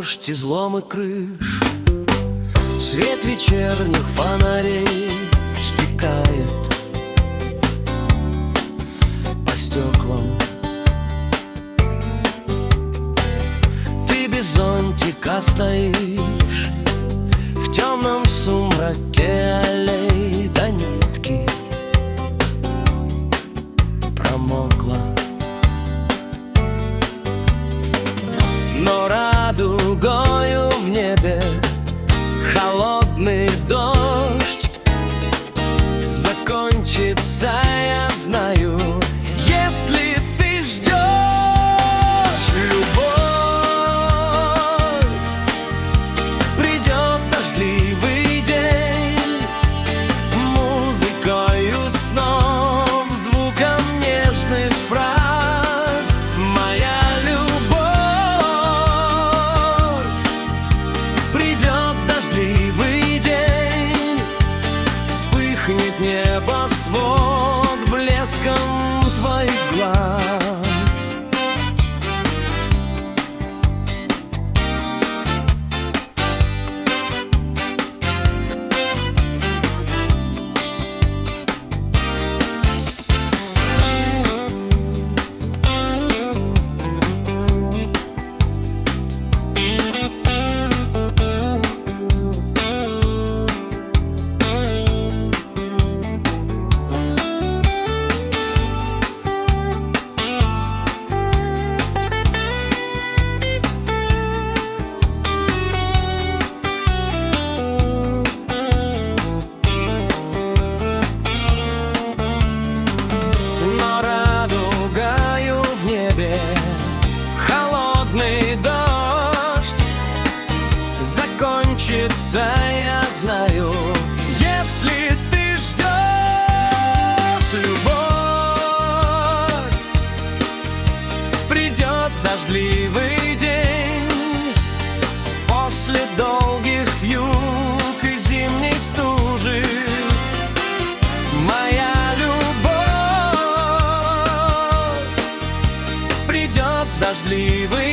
дождь, изломы крыш, свет вечерних фонарей стекает по стеклам. Ты без зонтика стоишь в темном сумраке аллей, до нитки промокла. Но радугою в небе холодный дождь закончится, я знаю, если ты ждешь любовь. Придет дождливый день, музыкою снов, звуком нежных фраз. Моя любовь, придет дождливый день, вспыхнет небосвод блеском твоих глаз. Холодный дождь закончится, я знаю, если ты ждешь любовь. Придет дождливый день после долгих вьюг и зимней стужи. Моя любовь придет в дождливый